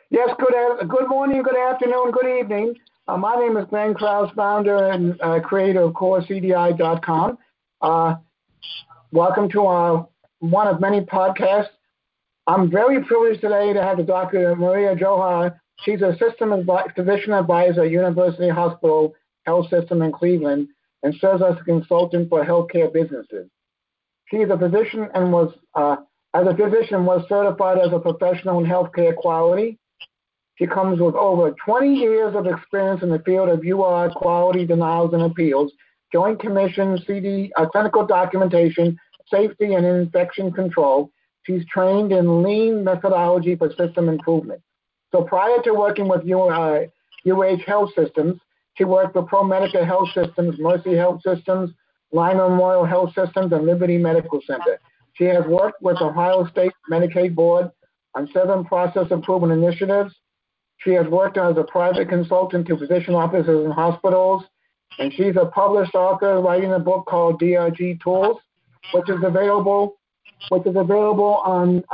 Yes, good morning, good afternoon, good evening. My name is Glenn Krause, founder and creator of CoreCDI.com. Uh, Welcome to our one of many podcasts. I'm very privileged today to have Dr. Maria Johar. She's a physician advisor at University Hospital Health System in Cleveland and serves as a consultant for healthcare businesses. She is a physician and was certified as a professional in healthcare quality. She comes with over 20 years of experience in the field of UR quality denials and appeals, Joint Commission, clinical documentation, safety, and infection control. She's trained in lean methodology for system improvement. So prior to working with UH Health Systems, she worked for ProMedica Health Systems, Mercy Health Systems, Line Memorial Health Systems, and Liberty Medical Center. She has worked with Ohio State Medicaid Board on 7 process improvement initiatives. She has worked as a private consultant to physician offices and hospitals, and she's a published author writing a book called DRG Tools, which is available on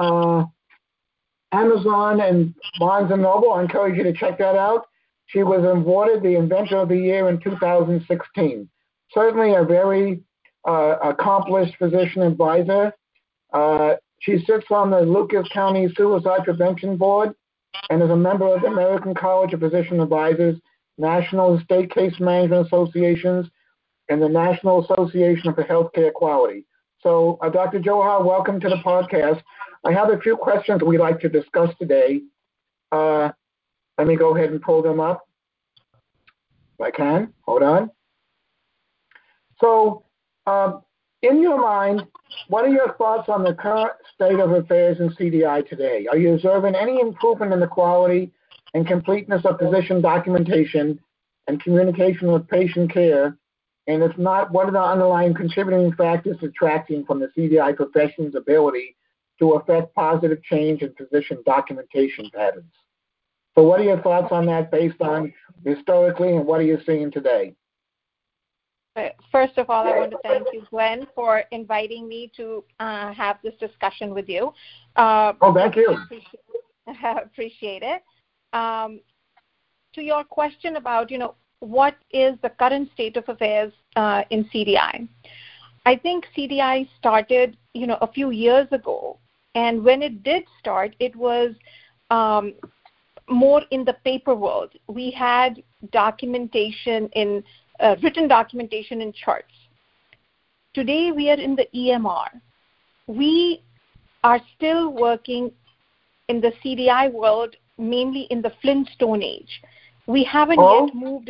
Amazon and Barnes & Noble. I encourage you to check that out. She was awarded the Inventor of the Year in 2016. Certainly a very accomplished physician advisor. She sits on the Lucas County Suicide Prevention Board and is a member of the American College of Physician Advisors, National and State Case Management Associations, and the National Association for Healthcare Quality. So, Dr. Johar, welcome to the podcast. I have a few questions we'd like to discuss today. Let me go ahead and pull them up if I can. Hold on. So, in your mind, what are your thoughts on the current state of affairs in CDI today? Are you observing any improvement in the quality and completeness of physician documentation and communication with patient care? And if not, what are the underlying contributing factors detracting from the CDI profession's ability to affect positive change in physician documentation patterns? So what are your thoughts on that based on historically, and what are you seeing today? First of all, I want to thank you, Glenn, for inviting me to have this discussion with you. Thank you. Appreciate it. To your question about, what is the current state of affairs in CDI? I think CDI started, a few years ago, and when it did start, it was more in the paper world. We had documentation in written documentation in charts. Today we are in the EMR. We are still working in the CDI world, mainly in the Flintstone age. We haven't yet moved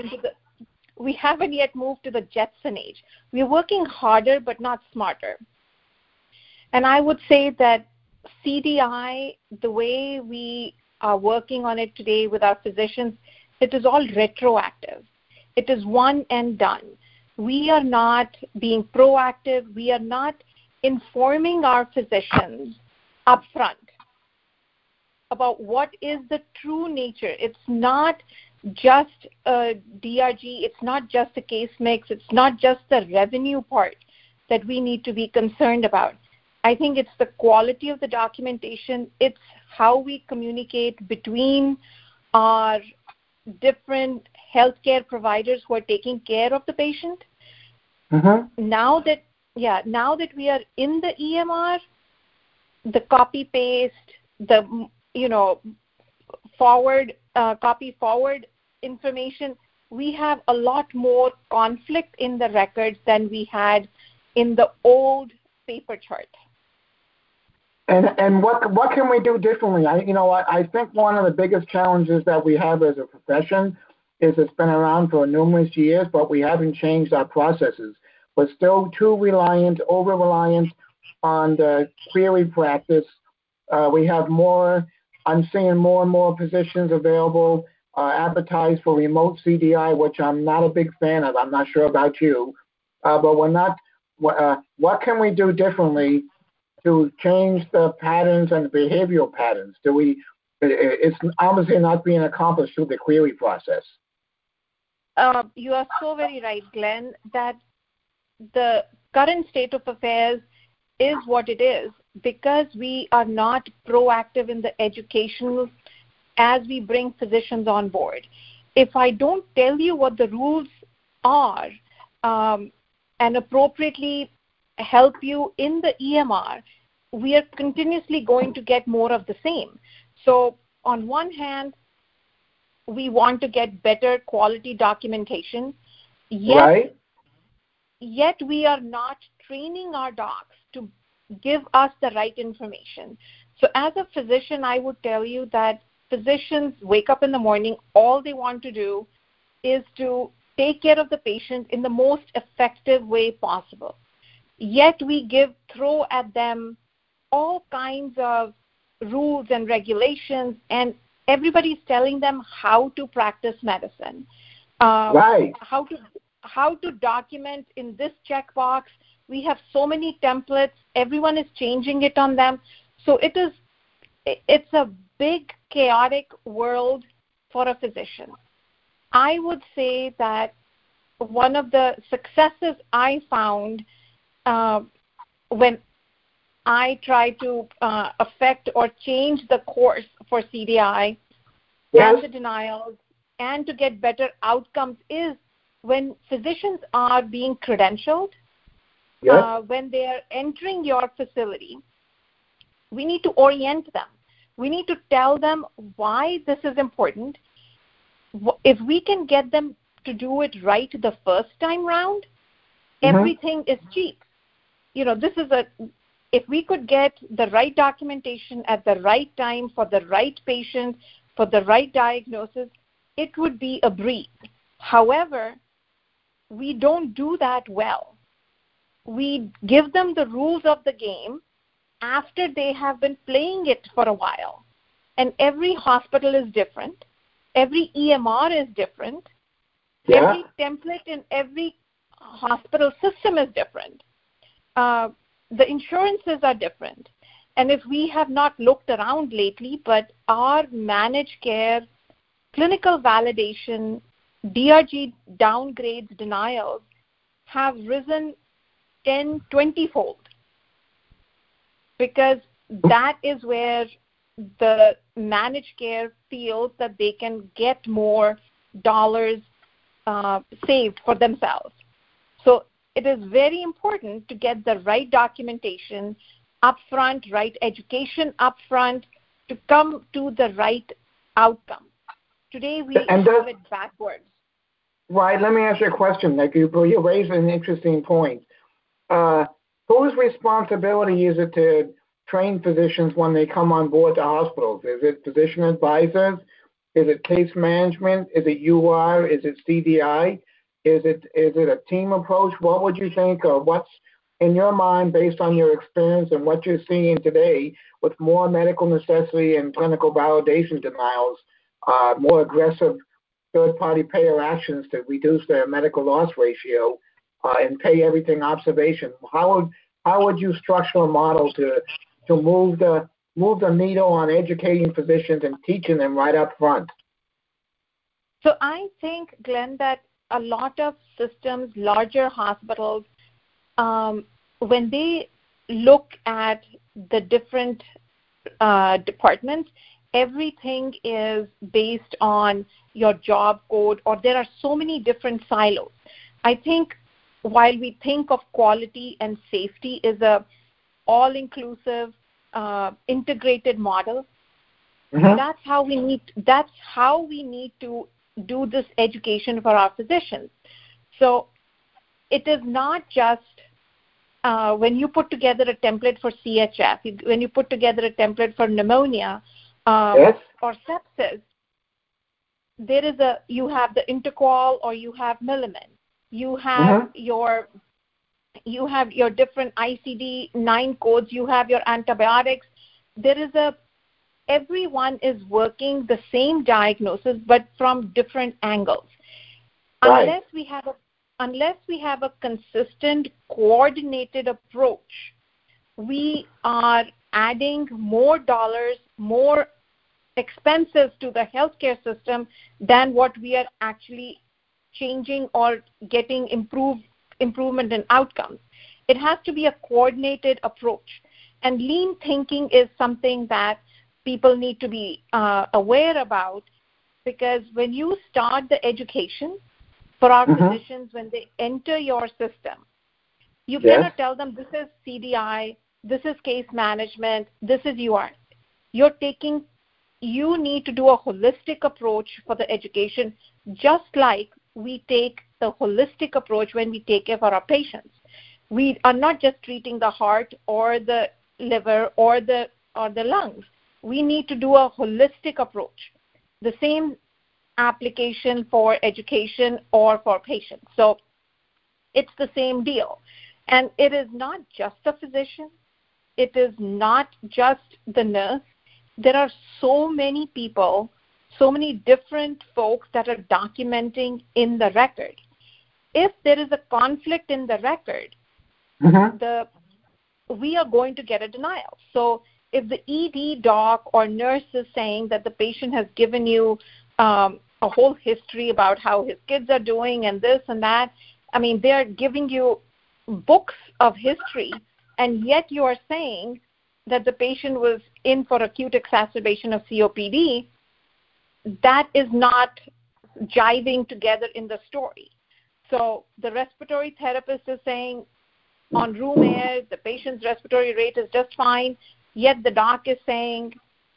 to the Jetson age. We are working harder but not smarter. And I would say that CDI, the way we are working on it today with our physicians, it is all retroactive. It is one and done. We are not being proactive. We are not informing our physicians upfront about what is the true nature. It's not just a DRG. It's not just a case mix. It's not just the revenue part that we need to be concerned about. I think it's the quality of the documentation. It's how we communicate between our different healthcare providers who are taking care of the patient. Now that we are in the EMR, the copy paste, the copy forward information, we have a lot more conflict in the records than we had in the old paper chart. And what can we do differently? I think one of the biggest challenges that we have as a profession is it's been around for numerous years, but we haven't changed our processes. We're still too over-reliant on the query practice. We have I'm seeing more and more positions available, advertised for remote CDI, which I'm not a big fan of. I'm not sure about you, but what can we do differently to change the patterns and the behavioral patterns? It's obviously not being accomplished through the query process. You are so very right, Glenn, that the current state of affairs is what it is because we are not proactive in the educational as we bring physicians on board. If I don't tell you what the rules are and appropriately help you in the EMR, we are continuously going to get more of the same. So on one hand, we want to get better quality documentation, yet we are not training our docs to give us the right information. So as a physician, I would tell you that physicians wake up in the morning, all they want to do is to take care of the patient in the most effective way possible. Yet we throw at them all kinds of rules and regulations, and everybody's telling them how to practice medicine, how to document in this checkbox. We have so many templates. Everyone is changing it on them. So it's a big, chaotic world for a physician. I would say that one of the successes I found when I try to affect or change the course for CDI and the denials and to get better outcomes is when physicians are being credentialed, when they are entering your facility, we need to orient them. We need to tell them why this is important. If we can get them to do it right the first time round, everything is cheap. If we could get the right documentation at the right time for the right patient, for the right diagnosis, it would be a breeze. However, we don't do that well. We give them the rules of the game after they have been playing it for a while. And every hospital is different. Every EMR is different. Every template in every hospital system is different. The insurances are different. And if we have not looked around lately, but our managed care, clinical validation, DRG downgrades, denials have risen 10, 20-fold, because that is where the managed care feels that they can get more dollars saved for themselves. So it is very important to get the right documentation upfront, right education upfront to come to the right outcome. Today we have it backwards. Right. Let me ask you a question. Like you raised an interesting point. Whose responsibility is it to train physicians when they come on board to hospitals? Is it physician advisors? Is it case management? Is it UR? Is it CDI? Is it a team approach? What would you think, or what's in your mind based on your experience and what you're seeing today with more medical necessity and clinical validation denials, more aggressive third-party payer actions to reduce their medical loss ratio and pay everything observation? How would you structure a model to move the needle on educating physicians and teaching them right up front? So I think, Glenn, that a lot of systems, larger hospitals, when they look at the different departments, everything is based on your job code, or there are so many different silos. I think while we think of quality and safety as a all-inclusive, integrated model, that's how we need to do this education for our physicians. So it is not just when you put together a template for CHF, when you put together a template for pneumonia or sepsis, you have the interqual or you have Milliman. You have your different ICD-9 codes. You have your antibiotics. Everyone is working the same diagnosis, but from different angles. Right. Unless we have a consistent, coordinated approach, we are adding more dollars, more expenses to the healthcare system than what we are actually changing or getting improvement in outcomes. It has to be a coordinated approach. And lean thinking is something that people need to be aware about, because when you start the education for our physicians, when they enter your system, you cannot tell them this is CDI, this is case management, this is UR. You need to do a holistic approach for the education, just like we take the holistic approach when we take care for our patients. We are not just treating the heart or the liver or the lungs. We need to do a holistic approach. The same application for education or for patients. So it's the same deal. And it is not just the physician. It is not just the nurse. There are so many people, so many different folks that are documenting in the record. If there is a conflict in the record, we are going to get a denial. So if the ED doc or nurse is saying that the patient has given you a whole history about how his kids are doing and this and that, I mean, they're giving you books of history, and yet you are saying that the patient was in for acute exacerbation of COPD, that is not jiving together in the story. So the respiratory therapist is saying on room air, the patient's respiratory rate is just fine, yet the doc is saying,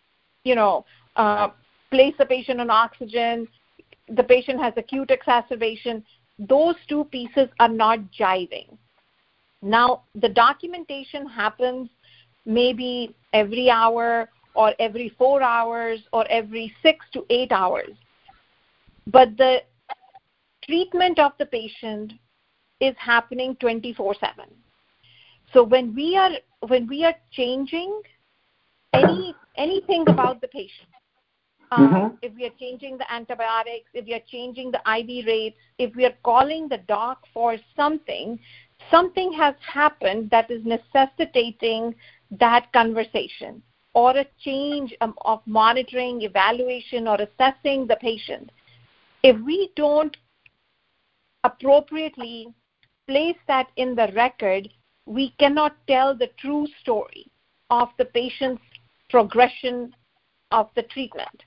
place the patient on oxygen, the patient has acute exacerbation. Those two pieces are not jiving. Now, the documentation happens maybe every hour or every 4 hours or every 6 to 8 hours. But the treatment of the patient is happening 24/7. So when we are changing anything about the patient, if we are changing the antibiotics, if we are changing the IV rates, if we are calling the doc for something has happened that is necessitating that conversation or a change of monitoring, evaluation, or assessing the patient. If we don't appropriately place that in the record, we cannot tell the true story of the patient's progression of the treatment.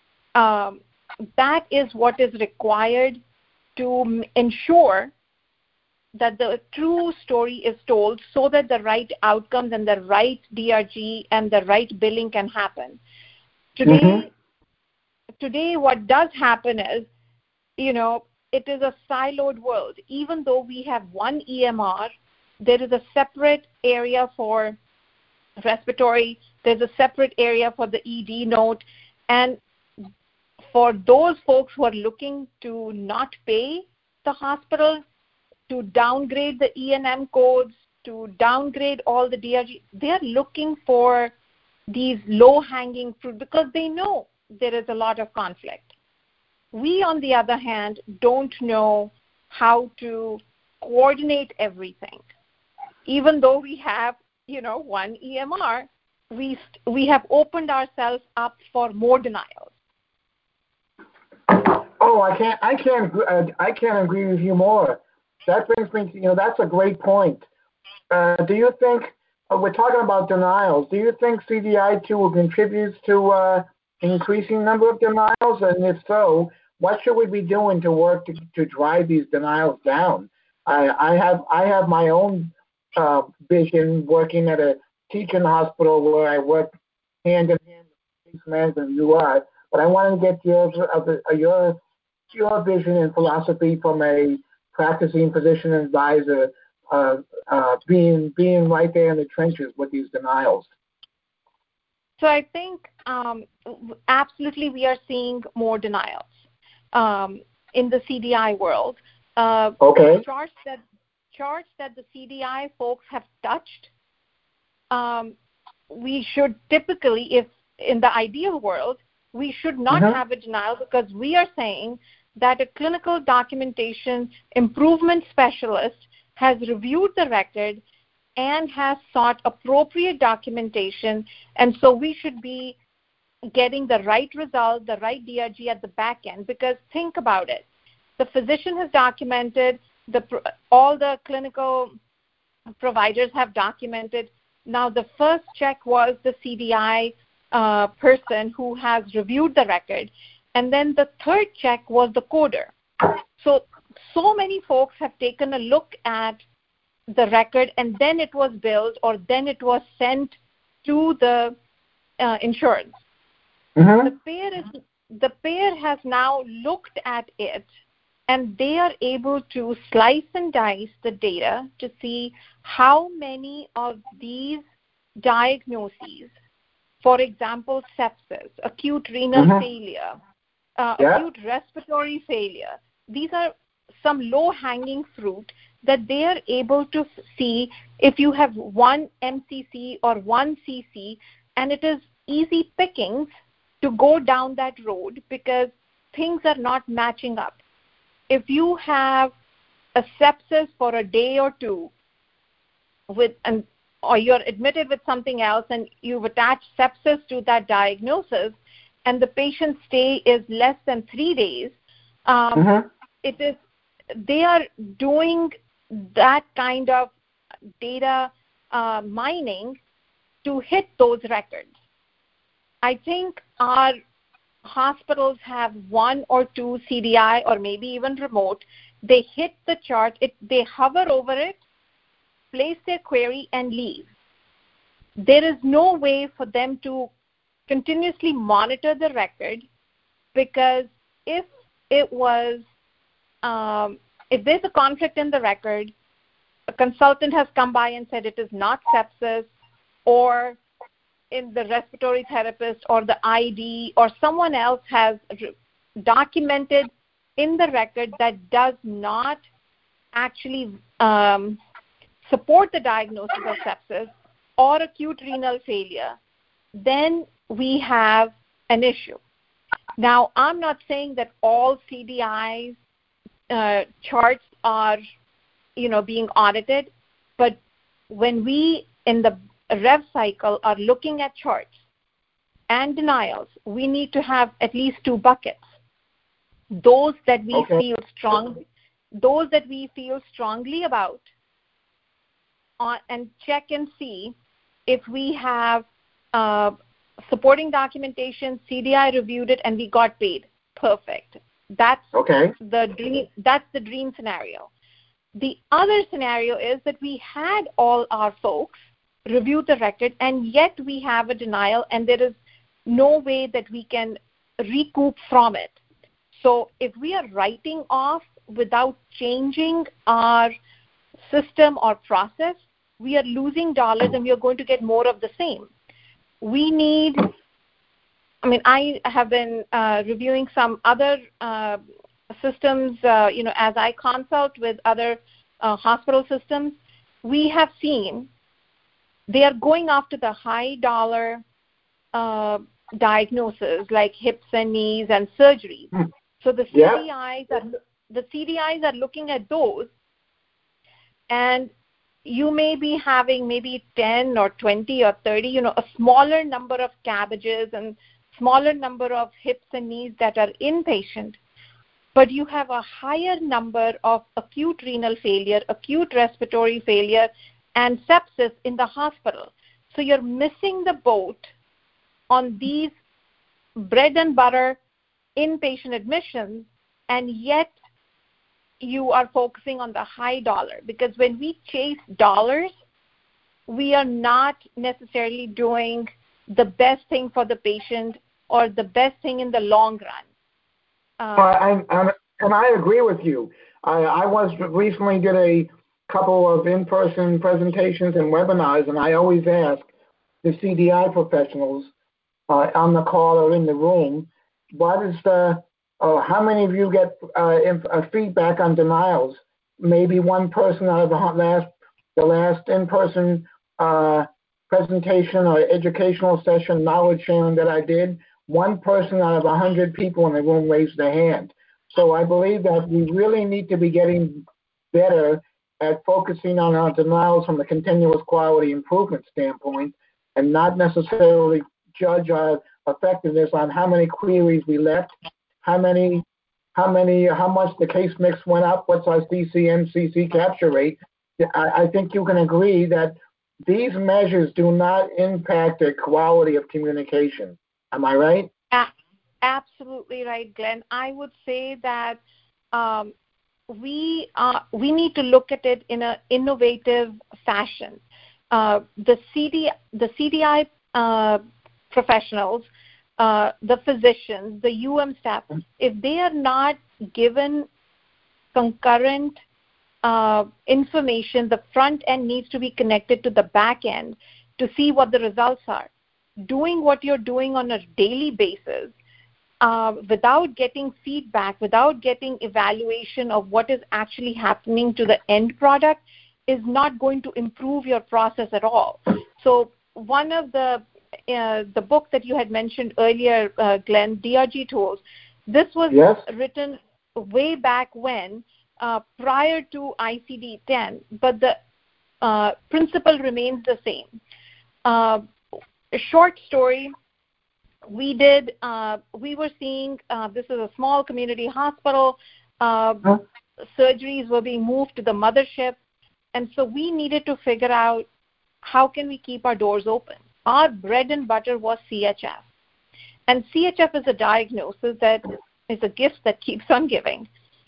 That is what is required to ensure that the true story is told so that the right outcomes and the right DRG and the right billing can happen. Today, what does happen is, it is a siloed world. Even though we have one EMR, there is a separate area for respiratory, there's a separate area for the ED note, and for those folks who are looking to not pay the hospital, to downgrade the E&M codes, to downgrade all the DRG, they are looking for these low-hanging fruit because they know there is a lot of conflict. We, on the other hand, don't know how to coordinate everything. Even though we have, one EMR, we have opened ourselves up for more denials. Oh, I can't agree with you more. That brings me to, that's a great point. Do you think, we're talking about denials, do you think CDI-2 will contribute to increasing number of denials? And if so, what should we be doing to work to drive these denials down? I have my own vision working at a teaching hospital where I work hand in hand with case management and UR, but I want to get your vision and philosophy from a practicing physician advisor, being right there in the trenches with these denials. So I think absolutely we are seeing more denials in the CDI world. Okay. Charts that the CDI folks have touched, we should typically, if in the ideal world, we should not have a denial because we are saying that a clinical documentation improvement specialist has reviewed the record and has sought appropriate documentation, and so we should be getting the right result, the right DRG at the back end, because think about it. The physician has documented, all the clinical providers have documented. Now the first check was the CDI person who has reviewed the record. And then the third check was the coder. So many folks have taken a look at the record, and then it was billed, or then it was sent to the insurance. Mm-hmm. The payer has now looked at it, and they are able to slice and dice the data to see how many of these diagnoses, for example, sepsis, acute renal failure, acute respiratory failure, these are some low-hanging fruit that they are able to see if you have one MCC or one CC, and it is easy pickings to go down that road because things are not matching up. If you have a sepsis for a day or two or you're admitted with something else and you've attached sepsis to that diagnosis and the patient's stay is less than 3 days, they are doing that kind of data mining to hit those records. I think our hospitals have one or two CDI or maybe even remote. They hit the chart, they hover over it, place their query, and leave. There is no way for them to continuously monitor the record, because if there's a conflict in the record, a consultant has come by and said it is not sepsis, or in the respiratory therapist or the ID or someone else has documented in the record that does not actually support the diagnosis of sepsis or acute renal failure, then we have an issue. Now, I'm not saying that all CDIs charts are, being audited, but when we in the rev cycle are looking at charts and denials, we need to have at least two buckets. Those that we feel strongly about, and check and see if we have supporting documentation, CDI reviewed it, and we got paid. Perfect. That's the dream. That's the dream scenario. The other scenario is that we had all our folks review the record, and yet we have a denial, and there is no way that we can recoup from it. So if we are writing off without changing our system or process, we are losing dollars, and we are going to get more of the same. I have been reviewing some other systems, as I consult with other hospital systems. We have seen they are going after the high dollar diagnoses like hips and knees and surgery. So the CDIs are looking at those, and you may be having maybe 10 or 20 or 30, a smaller number of cabbages and smaller number of hips and knees that are inpatient, but you have a higher number of acute renal failure, acute respiratory failure, and sepsis in the hospital. So you're missing the boat on these bread and butter inpatient admissions, and yet you are focusing on the high dollar, because when we chase dollars, we are not necessarily doing the best thing for the patient or the best thing in the long run. And I agree with you. I recently did a couple of in-person presentations and webinars, and I always ask the CDI professionals on the call or in the room, what is how many of you get feedback on denials? Maybe one person out of the last in-person presentation or educational session, knowledge sharing that I did, one person out of 100 people in the room raised their hand. So I believe that we really need to be getting better at focusing on our denials from a continuous quality improvement standpoint, and not necessarily judge our effectiveness on how many queries we left, how much the case mix went up, what's our CC/MCC capture rate. I think you can agree that these measures do not impact the quality of communication. Am I right? Absolutely right, Glenn. I would say that we need to look at it in an innovative fashion. The CDI professionals, the physicians, the staff, if they are not given concurrent information, the front end needs to be connected to the back end to see what the results are. Doing what you're doing on a daily basis without getting feedback, without getting evaluation of what is actually happening to the end product is not going to improve your process at all. So one of the book that you had mentioned earlier, Glenn, DRG Tools, this was written way back when, prior to ICD-10, but the principle remains the same. A short story. We were seeing, this is a small community hospital, surgeries were being moved to the mothership, and so we needed to figure out how can we keep our doors open. Our bread and butter was CHF. And CHF is a diagnosis that is a gift that keeps on giving.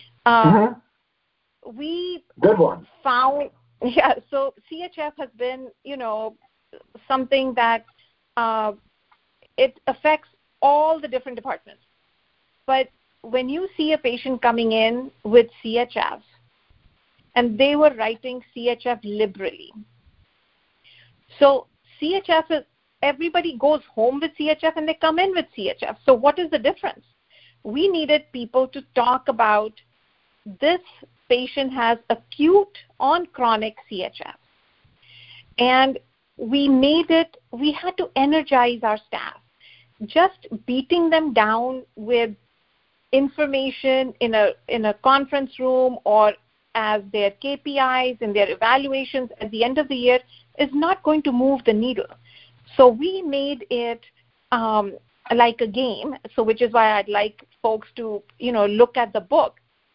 We Good one. found, so CHF has been, something that it affects all the different departments. But when you see a patient coming in with CHF, and they were writing CHF liberally. So CHF is, everybody goes home with CHF and they come in with CHF. So what is the difference? We needed people to talk about this patient has acute on chronic CHF. And we had to energize our staff. Just beating them down with information in a conference room or as their KPIs and their evaluations at the end of the year is not going to move the needle. So we made it like a game, so which is why I'd like folks to, look at the book.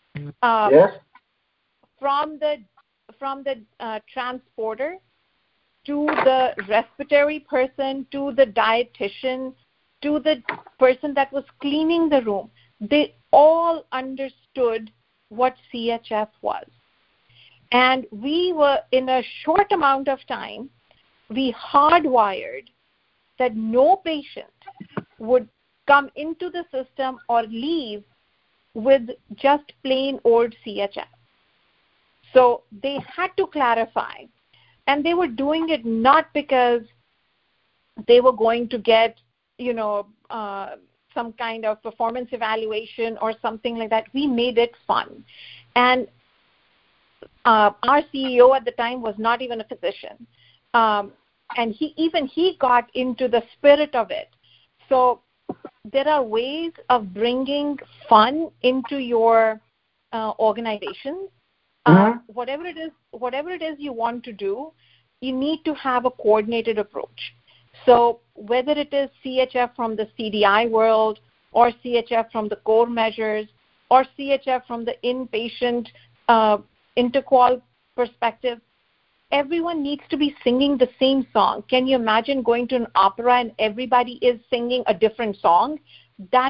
From the transporter to the respiratory person to the dietitian to the person that was cleaning the room, they all understood what CHF was. And we were, in a short amount of time, we hardwired that no patient would come into the system or leave with just plain old CHF. So they had to clarify. And they were doing it not because they were going to get, some kind of performance evaluation or something like that. We made it fun. And our CEO at the time was not even a physician. And he got into the spirit of it. So there are ways of bringing fun into your organization. Whatever it is you want to do, you need to have a coordinated approach. So whether it is CHF from the CDI world or CHF from the core measures or CHF from the inpatient interqual perspective, everyone needs to be singing the same song. Can you imagine going to an opera and everybody is singing a different song? I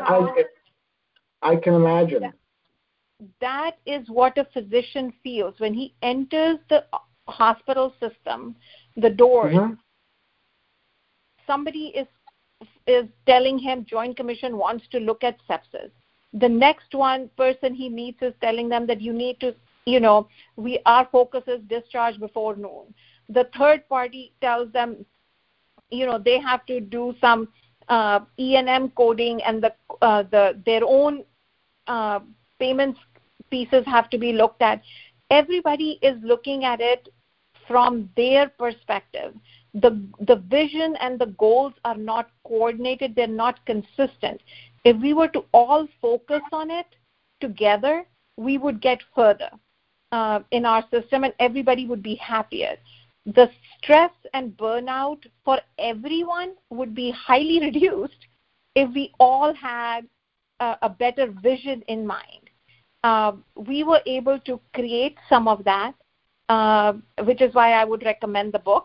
can imagine. That is what a physician feels when he enters the hospital system, the doors. Somebody is telling him Joint Commission wants to look at sepsis. The next person he meets is telling them that you need to, our focus is discharge before noon. The third party tells them, they have to do some E&M coding and their own payments pieces have to be looked at. Everybody is looking at it from their perspective. The vision and the goals are not coordinated. They're not consistent. If we were to all focus on it together, we would get further in our system and everybody would be happier. The stress and burnout for everyone would be highly reduced if we all had a better vision in mind. We were able to create some of that, which is why I would recommend the book.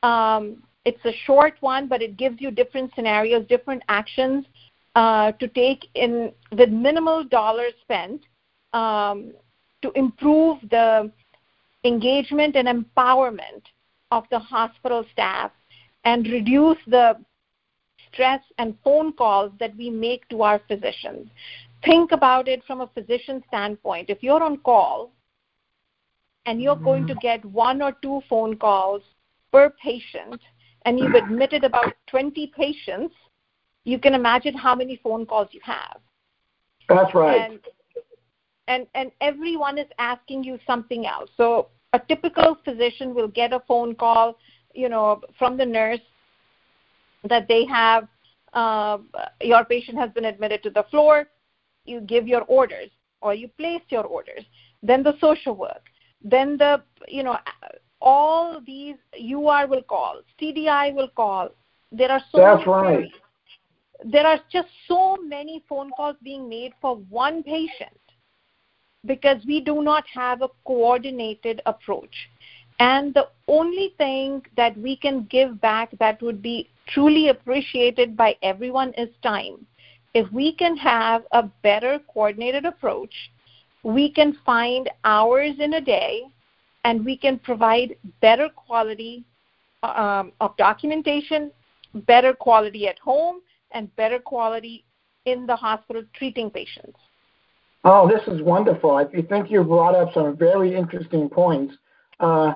It's a short one, but it gives you different scenarios, different actions to take in with minimal dollars spent to improve the engagement and empowerment of the hospital staff and reduce the stress and phone calls that we make to our physicians. Think about it from a physician standpoint. If you're on call and you're going to get 1 or 2 phone calls per patient, and you've admitted about 20 patients, you can imagine how many phone calls you have. That's right. And everyone is asking you something else. So a typical physician will get a phone call, from the nurse that they have, your patient has been admitted to the floor. You give your orders or you place your orders. Then the social work. Then all these UR will call, CDI will call. There are That's right. There are just so many phone calls being made for one patient because we do not have a coordinated approach. And the only thing that we can give back that would be truly appreciated by everyone is time. If we can have a better coordinated approach, we can find hours in a day and we can provide better quality of documentation, better quality at home, and better quality in the hospital treating patients. Oh, this is wonderful. I think you brought up some very interesting points. I'm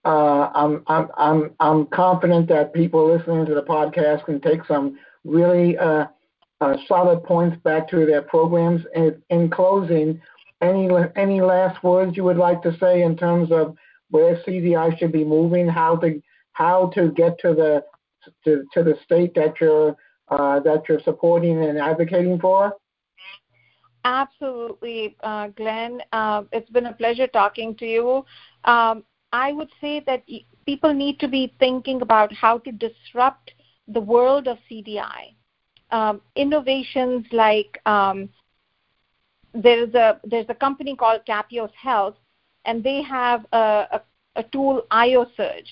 confident that people listening to the podcast can take some really solid points back to their programs. And in closing, any last words you would like to say in terms of where CDI should be moving, how to get to the state that you're supporting and advocating for? Absolutely, Glenn. It's been a pleasure talking to you. I would say that people need to be thinking about how to disrupt the world of CDI. Innovations like there's a company called Capios Health, and they have a tool, IOSurge.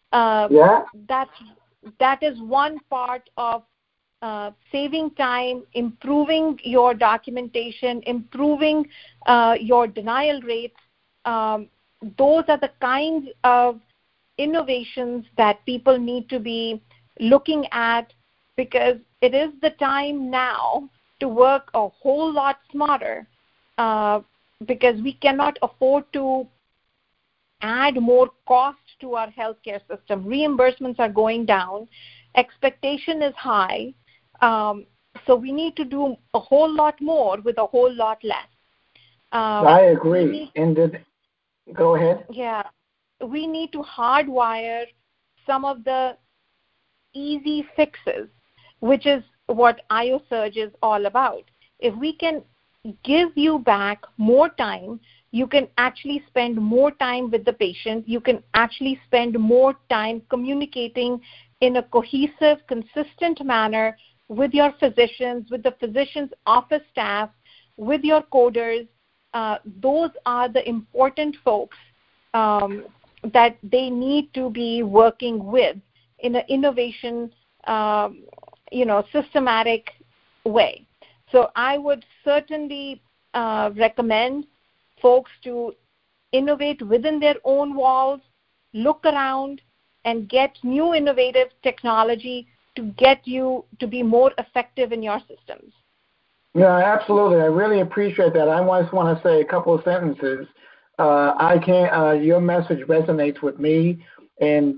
That is one part of saving time, improving your documentation, improving your denial rates. Those are the kinds of innovations that people need to be looking at because it is the time now to work a whole lot smarter because we cannot afford to add more cost to our healthcare system. Reimbursements are going down. Expectation is high. So we need to do a whole lot more with a whole lot less. I agree. Go ahead. Yeah. We need to hardwire some of the easy fixes, which is what IOSurge is all about. If we can give you back more time, you can actually spend more time with the patient. You can actually spend more time communicating in a cohesive, consistent manner with your physicians, with the physician's office staff, with your coders. Those are the important folks that they need to be working with in an innovation, systematic way. So I would certainly recommend folks to innovate within their own walls, look around, and get new innovative technology to get you to be more effective in your systems. Yeah, absolutely. I really appreciate that. I just want to say a couple of sentences. Your message resonates with me, and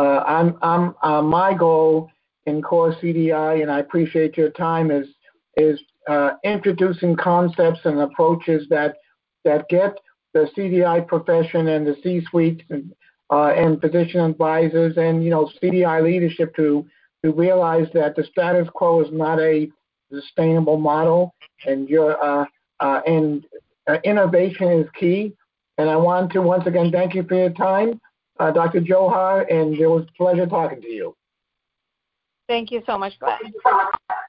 my goal in Core CDI, and I appreciate your time, is introducing concepts and approaches that get the CDI profession and the C-suite and physician advisors and CDI leadership to realize that the status quo is not a sustainable model, and innovation is key. And I want to once again thank you for your time, Dr. Johar, and it was a pleasure talking to you. Thank you so much, Glenn.